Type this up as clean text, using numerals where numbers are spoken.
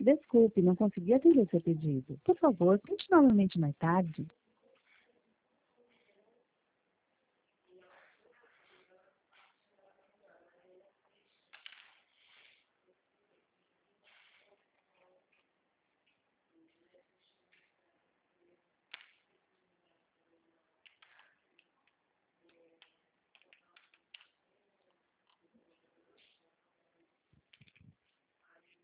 Desculpe, não consegui atender seu pedido. Por favor, tente novamente mais tarde.